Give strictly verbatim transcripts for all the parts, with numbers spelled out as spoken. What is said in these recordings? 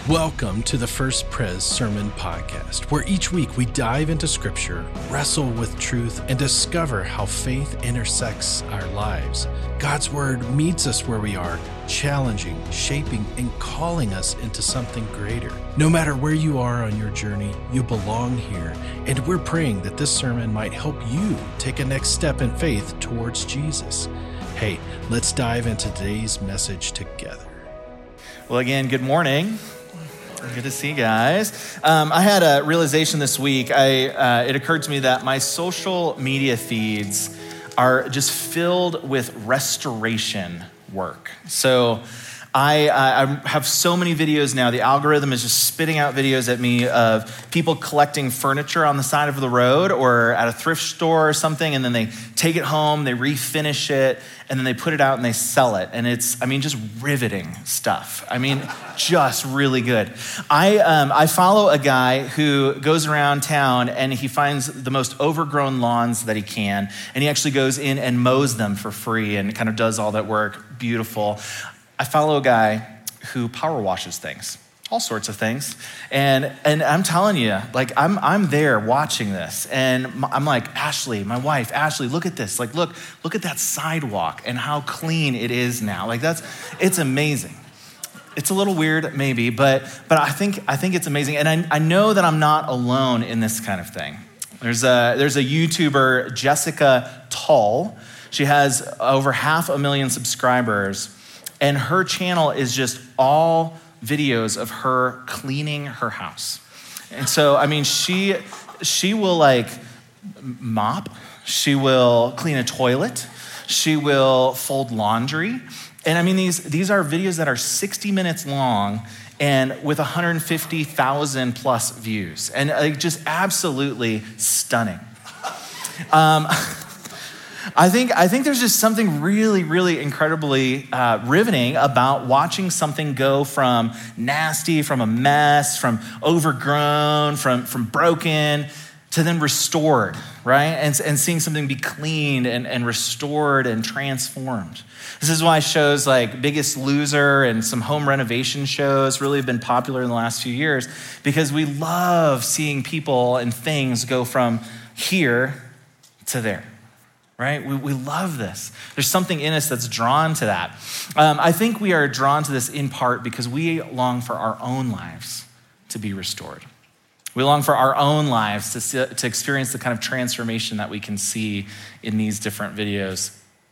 Welcome to the First Pres Sermon Podcast, where each week we dive into Scripture, wrestle with truth, and discover how faith intersects our lives. God's Word meets us where we are, challenging, shaping, and calling us into something greater. No matter where you are on your journey, you belong here, and we're praying that this sermon might help you take a next step in faith towards Jesus. Hey, let's dive into today's message together. Well, again, good morning. Good to see you guys. Um, I had a realization this week. I uh, it occurred to me that my social media feeds are just filled with restoration work. So I, I have so many videos now. The algorithm is just spitting out videos at me of people collecting furniture on the side of the road or at a thrift store or something, and then they take it home, they refinish it, and then they put it out and they sell it. And it's, I mean, just riveting stuff. I mean, just really good. I um, I follow a guy who goes around town and he finds the most overgrown lawns that he can, and he actually goes in and mows them for free and kind of does all that work. Beautiful. I follow a guy who power washes things, all sorts of things. And and I'm telling you, like I'm I'm there watching this. And I'm like, Ashley, my wife, Ashley, look at this. Like, look, look at that sidewalk and how clean it is now. Like that's, it's amazing. It's a little weird maybe, but but I think I think it's amazing. And I, I know that I'm not alone in this kind of thing. There's a, there's a YouTuber, Jessica Tull. She has over half a million subscribers. And her channel is just all videos of her cleaning her house. And so, I mean, she she will like mop, she will clean a toilet, she will fold laundry. And I mean, these, these are videos that are sixty minutes long and with one hundred fifty thousand plus views. And like, just absolutely stunning. Um, I think I think there's just something really, really incredibly uh, riveting about watching something go from nasty, from a mess, from overgrown, from, from broken, to then restored, right? And, and seeing something be cleaned and, and restored and transformed. This is why shows like Biggest Loser and some home renovation shows really have been popular in the last few years, because we love seeing people and things go from here to there. Right? We, we love this. There's something in us that's drawn to that. Um, I think we are drawn to this in part because we long for our own lives to be restored. We long for our own lives to, see, to experience the kind of transformation that we can see in these different videos.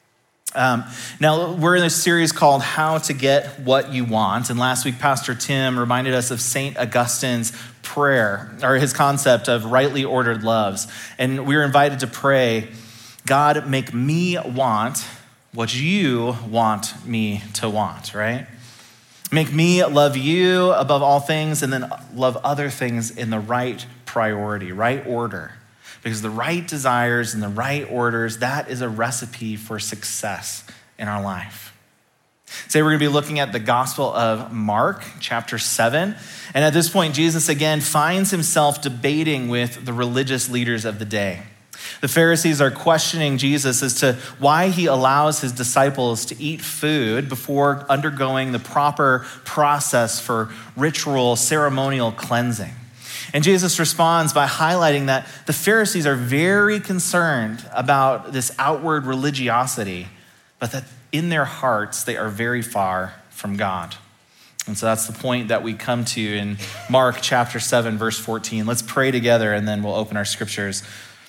Um, now, we're in a series called How to Get What You Want. And last week, Pastor Tim reminded us of Saint Augustine's prayer, or his concept of rightly ordered loves. And we were invited to pray, God, make me want what you want me to want, right? Make me love you above all things and then love other things in the right priority, right order. Because the right desires and the right orders, that is a recipe for success in our life. Today we're going to be looking at the Gospel of Mark, chapter seven. And at this point, Jesus again finds himself debating with the religious leaders of the day. The Pharisees are questioning Jesus as to why he allows his disciples to eat food before undergoing the proper process for ritual, ceremonial cleansing. And Jesus responds by highlighting that the Pharisees are very concerned about this outward religiosity, but that in their hearts, they are very far from God. And so that's the point that we come to in Mark chapter seven, verse fourteen. Let's pray together and then we'll open our scriptures.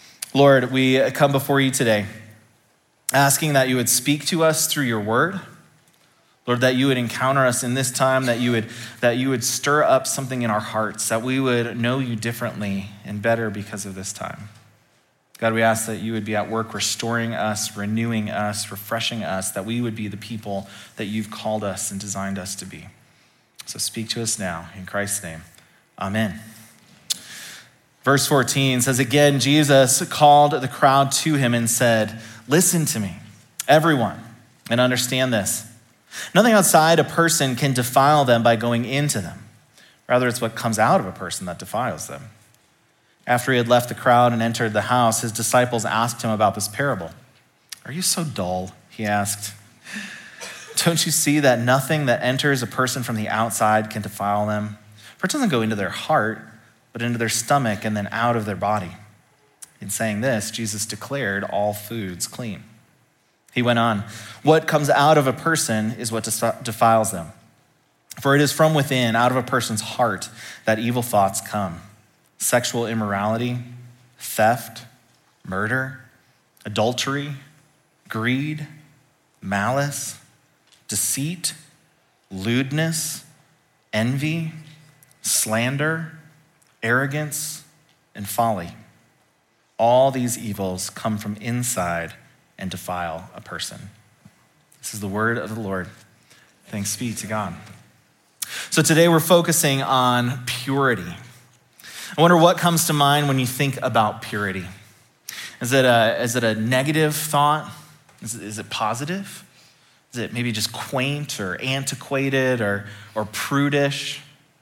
Lord, we come before you today, asking that you would speak to us through your word. Lord, that you would encounter us in this time, that you would that you would stir up something in our hearts, that we would know you differently and better because of this time. God, we ask that you would be at work restoring us, renewing us, refreshing us, that we would be the people that you've called us and designed us to be. So speak to us now, in Christ's name, amen. Verse fourteen says, again, Jesus called the crowd to him and said, listen to me, everyone, and understand this. Nothing outside a person can defile them by going into them. Rather, it's what comes out of a person that defiles them. After he had left the crowd and entered the house, his disciples asked him about this parable. Are you so dull? He asked. Don't you see that nothing that enters a person from the outside can defile them? For it doesn't go into their heart, but into their stomach and then out of their body. In saying this, Jesus declared all foods clean. He went on, what comes out of a person is what defiles them. For it is from within, out of a person's heart, that evil thoughts come. Sexual immorality, theft, murder, adultery, greed, malice, deceit, lewdness, envy, slander, arrogance, and folly. All these evils come from inside and defile a person. This is the word of the Lord. Thanks be to God. So today we're focusing on purity. I wonder what comes to mind when you think about purity. Is it a, is it a negative thought? Is it, is it positive? Is it maybe just quaint or antiquated or, or prudish?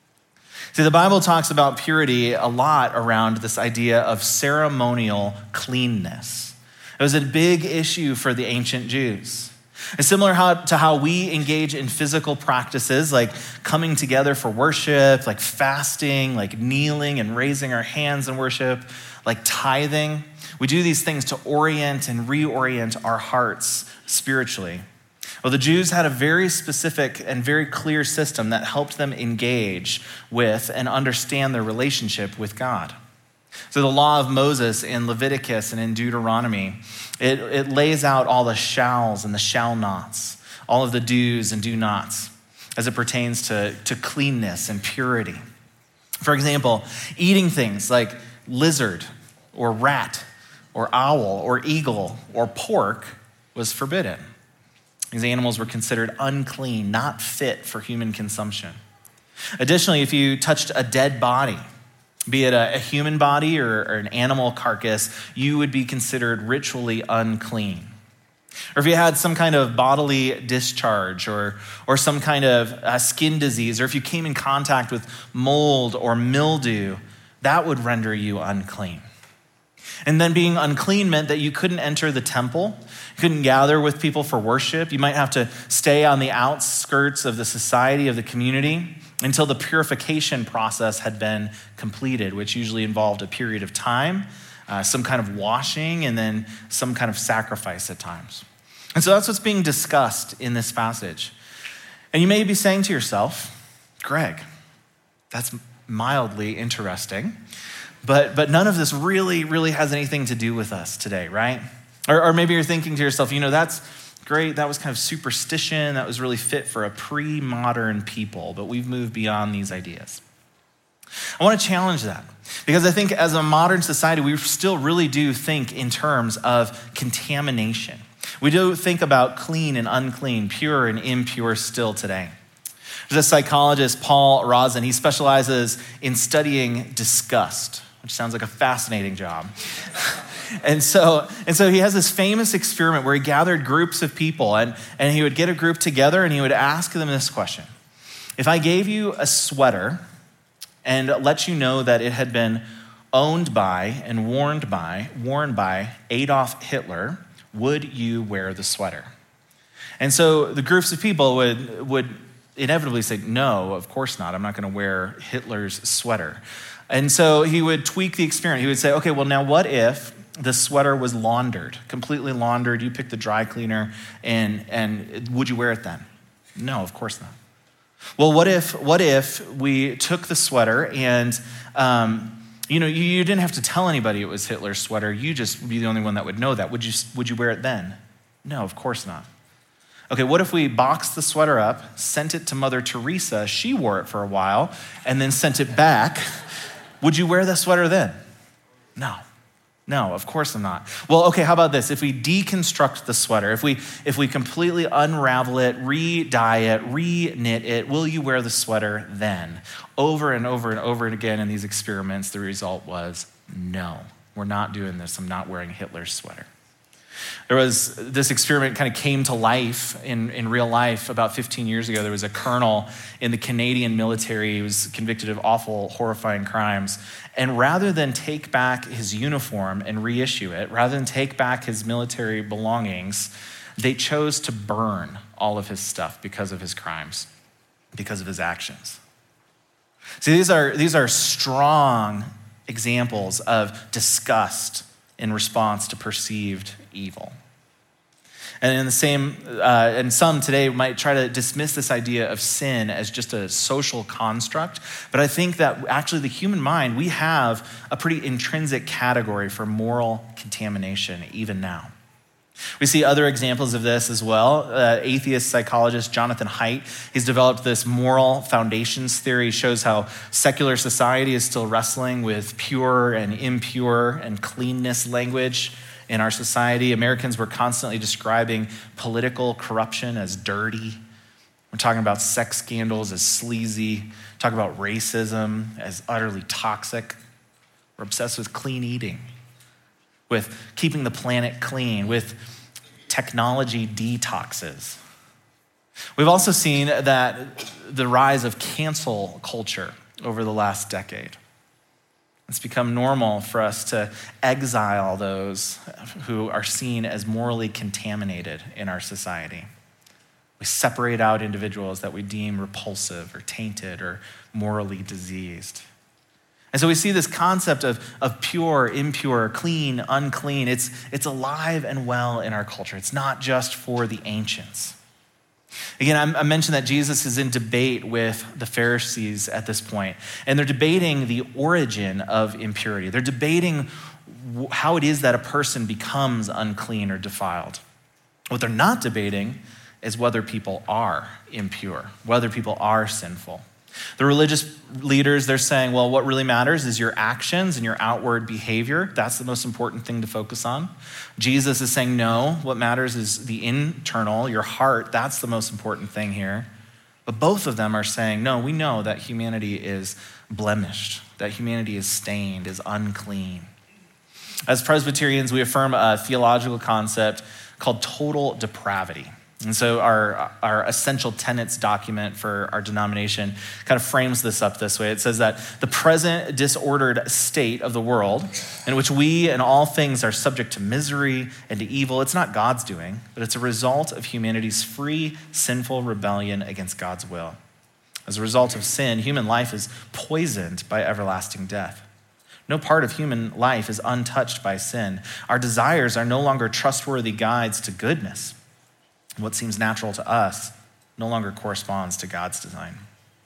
See, the Bible talks about purity a lot around this idea of ceremonial cleanness. It was a big issue for the ancient Jews. It's similar how, to how we engage in physical practices like coming together for worship, like fasting, like kneeling and raising our hands in worship, like tithing. We do these things to orient and reorient our hearts spiritually. Well, the Jews had a very specific and very clear system that helped them engage with and understand their relationship with God. So the law of Moses in Leviticus and in Deuteronomy, it, it lays out all the shalls and the shall nots, all of the do's and do nots as it pertains to, to cleanness and purity. For example, eating things like lizard or rat or owl or eagle or pork was forbidden. These animals were considered unclean, not fit for human consumption. Additionally, if you touched a dead body, be it a, a human body or, or an animal carcass, you would be considered ritually unclean. Or if you had some kind of bodily discharge or, or some kind of uh, skin disease, or if you came in contact with mold or mildew, that would render you unclean. And then being unclean meant that you couldn't enter the temple, you couldn't gather with people for worship. You might have to stay on the outskirts of the society, of the community, until the purification process had been completed, which usually involved a period of time, uh, some kind of washing, and then some kind of sacrifice at times. And so that's what's being discussed in this passage. And you may be saying to yourself, Greg, that's mildly interesting, but, but none of this really, really has anything to do with us today, right? Or, or maybe you're thinking to yourself, you know, that's great, that was kind of superstition, that was really fit for a pre-modern people, but we've moved beyond these ideas. I want to challenge that because I think as a modern society, we still really do think in terms of contamination. We do think about clean and unclean, pure and impure still today. There's a psychologist, Paul Rozin, he specializes in studying disgust, which sounds like a fascinating job. And so, and so he has this famous experiment where he gathered groups of people and, and he would get a group together and he would ask them this question. If I gave you a sweater and let you know that it had been owned by and worn by, worn by Adolf Hitler, would you wear the sweater? And so the groups of people would, would inevitably say, no, of course not. I'm not going to wear Hitler's sweater. And so he would tweak the experiment. He would say, okay, well, now what if the sweater was laundered, completely laundered? You picked the dry cleaner, and, and would you wear it then? No, of course not. Well, what if what if we took the sweater and, um, you know, you, you didn't have to tell anybody it was Hitler's sweater. You just would be the only one that would know that. Would you would you wear it then? No, of course not. Okay, what if we boxed the sweater up, sent it to Mother Teresa, she wore it for a while, and then sent it back? Would you wear the sweater then? No. No, of course I'm not. Well, okay, how about this? If we deconstruct the sweater, if we if we completely unravel it, re-dye it, re-knit it, will you wear the sweater then? Over and over and over again in these experiments, the result was no. We're not doing this. I'm not wearing Hitler's sweater. There was, this experiment kind of came to life in, in real life about fifteen years ago. There was a colonel in the Canadian military who was convicted of awful, horrifying crimes. And rather than take back his uniform and reissue it, rather than take back his military belongings, they chose to burn all of his stuff because of his crimes, because of his actions. See, these are, these are strong examples of disgust in response to perceived evil. And in the same, uh, and some today might try to dismiss this idea of sin as just a social construct. But I think that actually the human mind, we have a pretty intrinsic category for moral contamination even now. We see other examples of this as well. Uh, atheist psychologist Jonathan Haidt, he's developed this moral foundations theory, shows how secular society is still wrestling with pure and impure and cleanness language in our society. Americans were constantly describing political corruption as dirty. We're talking about sex scandals as sleazy, talking about racism as utterly toxic. We're obsessed with clean eating, with keeping the planet clean, with technology detoxes. We've also seen that the rise of cancel culture over the last decade. It's become normal for us to exile those who are seen as morally contaminated in our society. We separate out individuals that we deem repulsive or tainted or morally diseased. And so we see this concept of, of pure, impure, clean, unclean. It's, it's alive and well in our culture. It's not just for the ancients. Again, I mentioned that Jesus is in debate with the Pharisees at this point, and they're debating the origin of impurity. They're debating how it is that a person becomes unclean or defiled. What they're not debating is whether people are impure, whether people are sinful. The religious leaders, they're saying, well, what really matters is your actions and your outward behavior. That's the most important thing to focus on. Jesus is saying, no, what matters is the internal, your heart. That's the most important thing here. But both of them are saying, no, we know that humanity is blemished, that humanity is stained, is unclean. As Presbyterians, we affirm a theological concept called total depravity. And so our, our essential tenets document for our denomination kind of frames this up this way. It says that the present disordered state of the world in which we and all things are subject to misery and to evil, it's not God's doing, but it's a result of humanity's free, sinful rebellion against God's will. As a result of sin, human life is poisoned by everlasting death. No part of human life is untouched by sin. Our desires are no longer trustworthy guides to goodness. What seems natural to us no longer corresponds to God's design.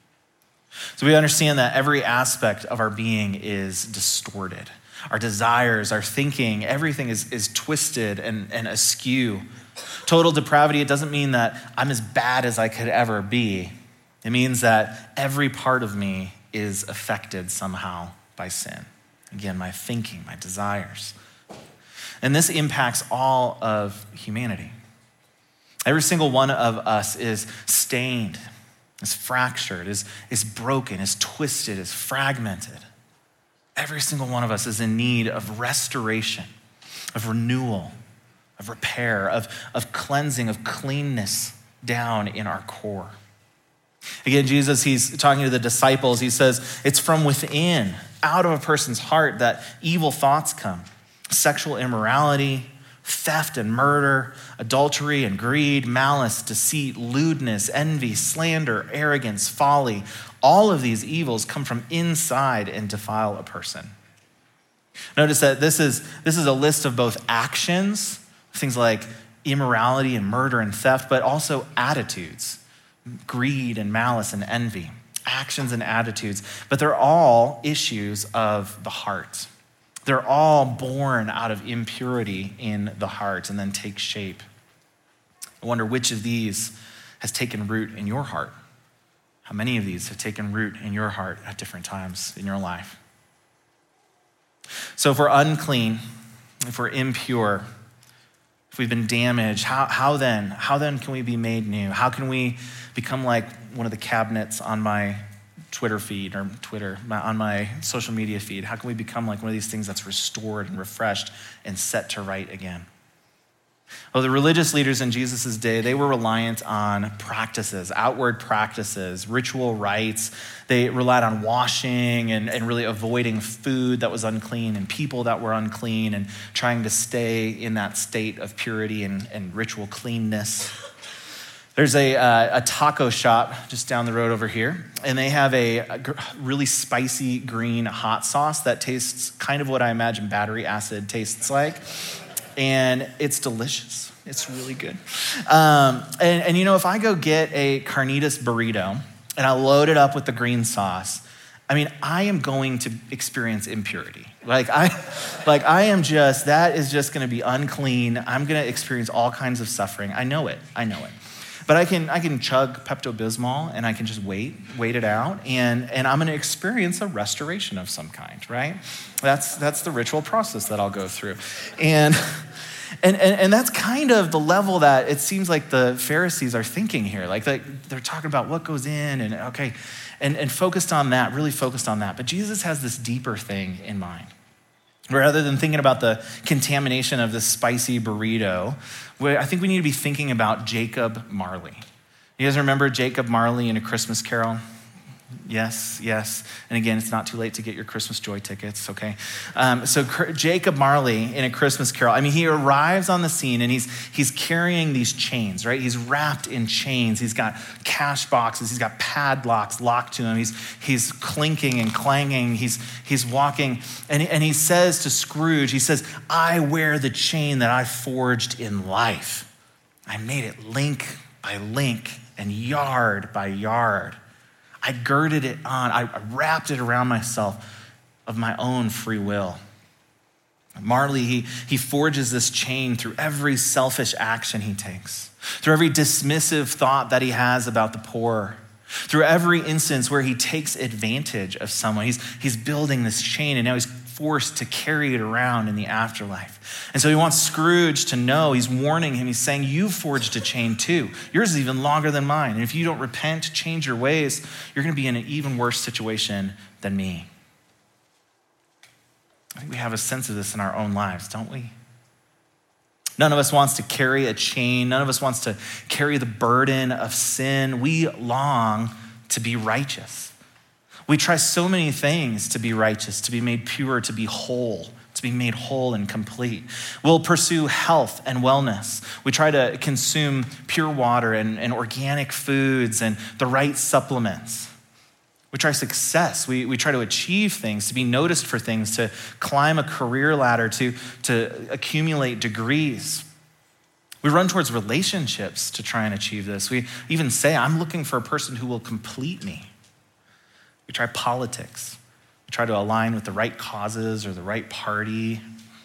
So we understand that every aspect of our being is distorted. Our desires, our thinking, everything is, is twisted and, and askew. Total depravity, it doesn't mean that I'm as bad as I could ever be. It means that every part of me is affected somehow by sin. Again, my thinking, my desires. And this impacts all of humanity. Every single one of us is stained, is fractured, is, is broken, is twisted, is fragmented. Every single one of us is in need of restoration, of renewal, of repair, of, of cleansing, of cleanness down in our core. Again, Jesus, he's talking to the disciples. He says, it's from within, out of a person's heart, that evil thoughts come. Sexual immorality, theft and murder, adultery and greed, malice, deceit, lewdness, envy, slander, arrogance, folly. All of these evils come from inside and defile a person. Notice that this is, this is a list of both actions, things like immorality and murder and theft, but also attitudes, greed and malice and envy, actions and attitudes. But they're all issues of the heart. They're all born out of impurity in the heart and then take shape. I wonder which of these has taken root in your heart. How many of these have taken root in your heart at different times in your life? So if we're unclean, if we're impure, if we've been damaged, how, how then? How then can we be made new? How can we become like one of the cabinets on my Twitter feed or Twitter, my, on my social media feed? How can we become like one of these things that's restored and refreshed and set to right again? Well, the religious leaders in Jesus' day, they were reliant on practices, outward practices, ritual rites. They relied on washing and, and really avoiding food that was unclean and people that were unclean and trying to stay in that state of purity and, and ritual cleanness. There's a, uh, a taco shop just down the road over here, and they have a, a gr- really spicy green hot sauce that tastes kind of what I imagine battery acid tastes like, and it's delicious. It's really good. Um, and, and you know, if I go get a carnitas burrito and I load it up with the green sauce, I mean, I am going to experience impurity. Like I, like I am just, that is just gonna be unclean. I'm gonna experience all kinds of suffering. I know it, I know it. But I can I can chug Pepto-Bismol and I can just wait, wait it out, and, and I'm gonna experience a restoration of some kind, right? That's that's the ritual process that I'll go through. And, and, and, and that's kind of the level that it seems like the Pharisees are thinking here. Like they, they're talking about what goes in and okay, and, and focused on that, really focused on that. But Jesus has this deeper thing in mind. Rather than thinking about the contamination of this spicy burrito, I think we need to be thinking about Jacob Marley. You guys remember Jacob Marley in A Christmas Carol? Yes, yes. And again, it's not too late to get your Christmas Joy tickets, okay? Um, so Jacob Marley in A Christmas Carol, I mean, he arrives on the scene and he's he's carrying these chains, right? He's wrapped in chains. He's got cash boxes. He's got padlocks locked to him. He's he's clinking and clanging. He's he's walking, and, and he says to Scrooge, he says, I wear the chain that I forged in life. I made it link by link and yard by yard. I girded it on, I wrapped it around myself of my own free will. Marley, he, he forges this chain through every selfish action he takes, through every dismissive thought that he has about the poor, through every instance where he takes advantage of someone. He's, he's building this chain, and now he's forced to carry it around in the afterlife. And so he wants Scrooge to know, he's warning him, he's saying, you forged a chain too. Yours is even longer than mine. And if you don't repent, change your ways, you're gonna be in an even worse situation than me. I think we have a sense of this in our own lives, don't we? None of us wants to carry a chain. None of us wants to carry the burden of sin. We long to be righteous. We try so many things to be righteous, to be made pure, to be whole, to be made whole and complete. We'll pursue health and wellness. We try to consume pure water and, and organic foods and the right supplements. We try success. We, we try to achieve things, to be noticed for things, to climb a career ladder, to, to accumulate degrees. We run towards relationships to try and achieve this. We even say, I'm looking for a person who will complete me. We try politics. We try to align with the right causes or the right party.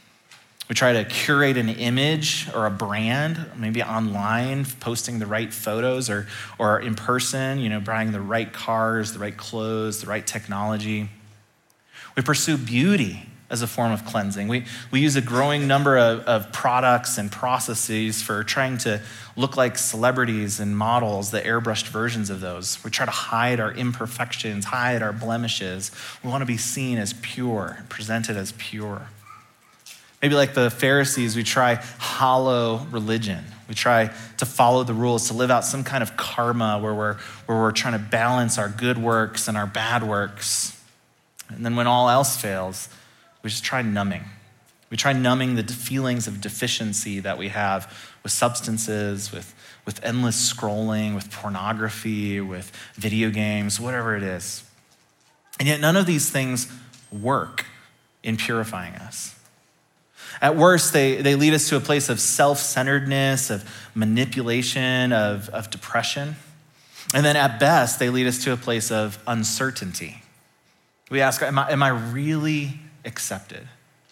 We try to curate an image or a brand, maybe online, posting the right photos, or, or in person, you know, buying the right cars, the right clothes, the right technology. We pursue beauty as a form of cleansing. We, we use a growing number of, of products and processes for trying to look like celebrities and models, the airbrushed versions of those. We try to hide our imperfections, hide our blemishes. We want to be seen as pure, presented as pure. Maybe like the Pharisees, we try hollow religion. We try to follow the rules, to live out some kind of karma where we're, where we're trying to balance our good works and our bad works. And then when all else fails, we just try numbing. We try numbing the feelings of deficiency that we have with substances, with, with endless scrolling, with pornography, with video games, whatever it is. And yet none of these things work in purifying us. At worst, they, they lead us to a place of self-centeredness, of manipulation, of, of depression. And then at best, they lead us to a place of uncertainty. We ask, am I, am I really accepted?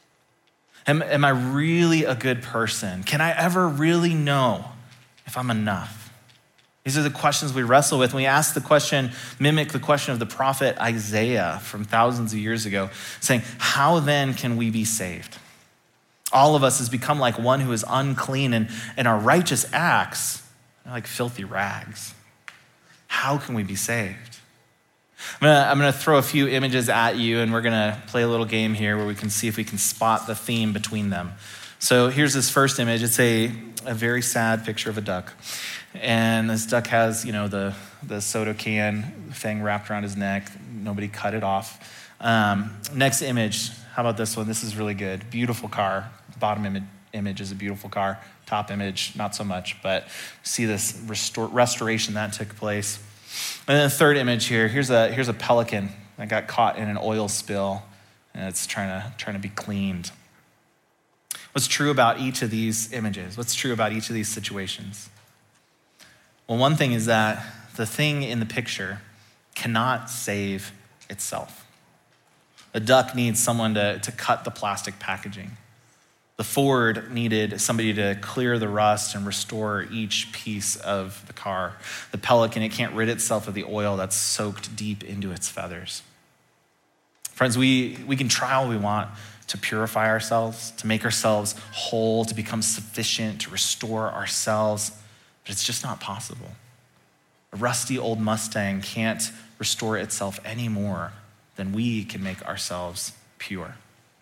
Am, am I really a good person? Can I ever really know if I'm enough? These are the questions we wrestle with. When we ask the question, mimic the question of the prophet Isaiah from thousands of years ago, saying, how then can we be saved? All of us has become like one who is unclean, and, and our righteous acts are like filthy rags. How can we be saved? I'm gonna, I'm gonna throw a few images at you, and we're gonna play a little game here where we can see if we can spot the theme between them. So here's this first image. It's a, a very sad picture of a duck. And this duck has, you know, the, the soda can thing wrapped around his neck. Nobody cut it off. Um, next image, how about this one? This is really good. Beautiful car, bottom image. image is a beautiful car. Top image, not so much, but see this restore, restoration that took place. And then the third image here, here's a here's a pelican that got caught in an oil spill, and it's trying to trying to be cleaned. What's true about each of these images? What's true about each of these situations? Well, one thing is that the thing in the picture cannot save itself. A duck needs someone to, to cut the plastic packaging. The Ford needed somebody to clear the rust and restore each piece of the car. The pelican, it can't rid itself of the oil that's soaked deep into its feathers. Friends, we, we can try all we want to purify ourselves, to make ourselves whole, to become sufficient, to restore ourselves, but it's just not possible. A rusty old Mustang can't restore itself any more than we can make ourselves pure.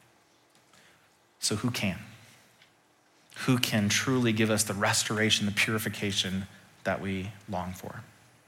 So who can? Who can truly give us the restoration, the purification that we long for?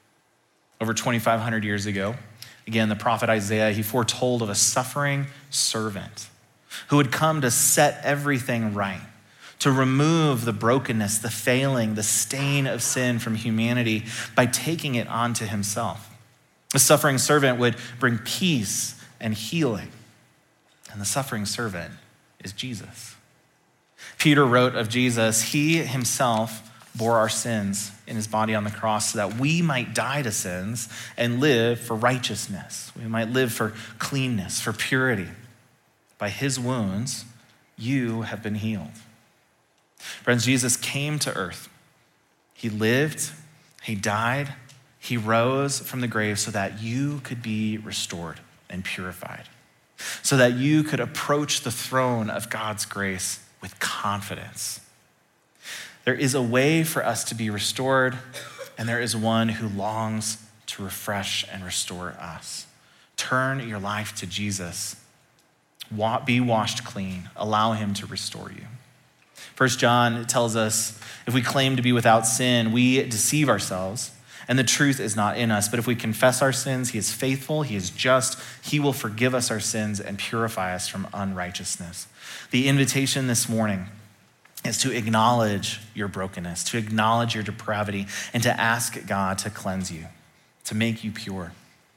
Over twenty-five hundred years ago, again, the prophet Isaiah, he foretold of a suffering servant who would come to set everything right, to remove the brokenness, the failing, the stain of sin from humanity by taking it onto himself. The suffering servant would bring peace and healing. And the suffering servant is Jesus. Peter wrote of Jesus, he himself bore our sins in his body on the cross so that we might die to sins and live for righteousness. We might live for cleanness, for purity. By his wounds, you have been healed. Friends, Jesus came to earth. He lived, he died, he rose from the grave so that you could be restored and purified, so that you could approach the throne of God's grace with confidence. There is a way for us to be restored, and there is one who longs to refresh and restore us. Turn your life to Jesus. Be washed clean. Allow him to restore you. First John tells us, if we claim to be without sin, we deceive ourselves, and the truth is not in us. But if we confess our sins, he is faithful, he is just, he will forgive us our sins and purify us from unrighteousness. The invitation this morning is to acknowledge your brokenness, to acknowledge your depravity, and to ask God to cleanse you, to make you pure.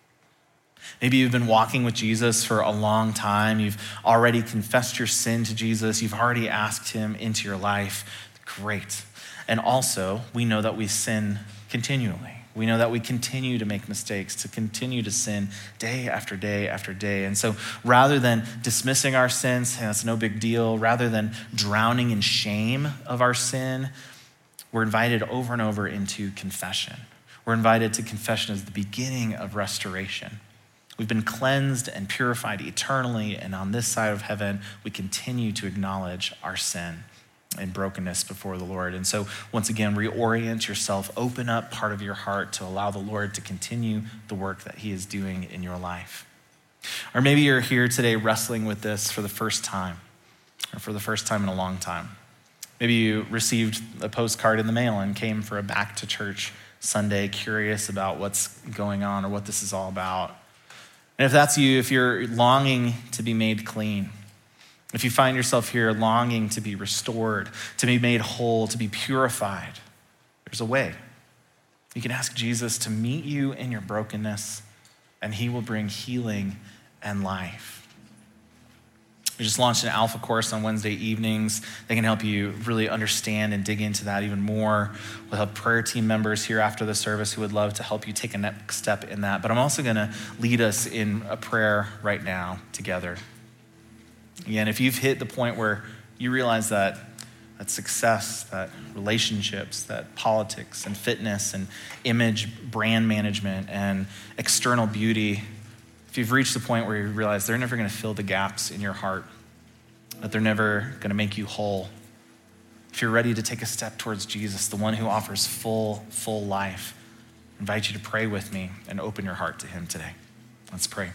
Maybe you've been walking with Jesus for a long time. You've already confessed your sin to Jesus. You've already asked him into your life. Great. And also, we know that we sin continually. We know that we continue to make mistakes, to continue to sin day after day after day. And so rather than dismissing our sins, saying that's no big deal, rather than drowning in shame of our sin, we're invited over and over into confession. We're invited to confession as the beginning of restoration. We've been cleansed and purified eternally, and on this side of heaven, we continue to acknowledge our sin and brokenness before the Lord. And so once again, reorient yourself, open up part of your heart to allow the Lord to continue the work that he is doing in your life. Or maybe you're here today wrestling with this for the first time, or for the first time in a long time. Maybe you received a postcard in the mail and came for a Back to Church Sunday, curious about what's going on or what this is all about. And if that's you, if you're longing to be made clean, if you find yourself here longing to be restored, to be made whole, to be purified, there's a way. You can ask Jesus to meet you in your brokenness, and he will bring healing and life. We just launched an Alpha course on Wednesday evenings. They can help you really understand and dig into that even more. We'll have prayer team members here after the service who would love to help you take a next step in that. But I'm also going to lead us in a prayer right now together. Again, if you've hit the point where you realize that that success, that relationships, that politics and fitness and image, brand management and external beauty, if you've reached the point where you realize they're never going to fill the gaps in your heart, that they're never going to make you whole, if you're ready to take a step towards Jesus, the one who offers full, full life, I invite you to pray with me and open your heart to him today. Let's pray.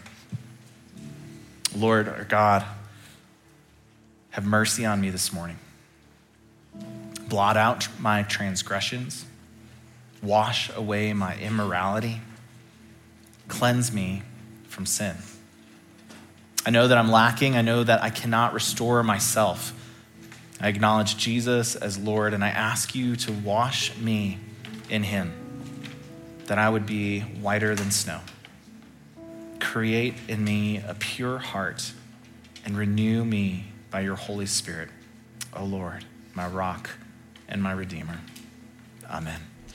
Lord, our God, have mercy on me this morning. Blot out my transgressions. Wash away my immorality. Cleanse me from sin. I know that I'm lacking. I know that I cannot restore myself. I acknowledge Jesus as Lord, and I ask you to wash me in him, that I would be whiter than snow. Create in me a pure heart and renew me by your Holy Spirit, O Lord, my rock and my redeemer. Amen.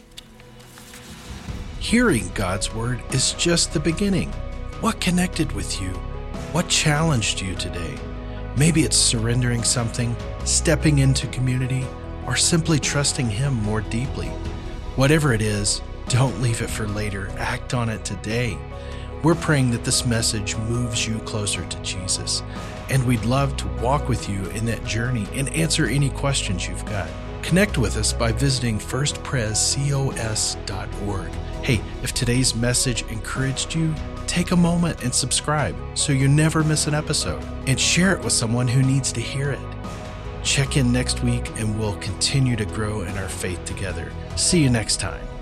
Hearing God's word is just the beginning. What connected with you? What challenged you today? Maybe it's surrendering something, stepping into community, or simply trusting him more deeply. Whatever it is, don't leave it for later. Act on it today. We're praying that this message moves you closer to Jesus, and we'd love to walk with you in that journey and answer any questions you've got. Connect with us by visiting first pres cos dot org. Hey, if today's message encouraged you, take a moment and subscribe so you never miss an episode, and share it with someone who needs to hear it. Check in next week and we'll continue to grow in our faith together. See you next time.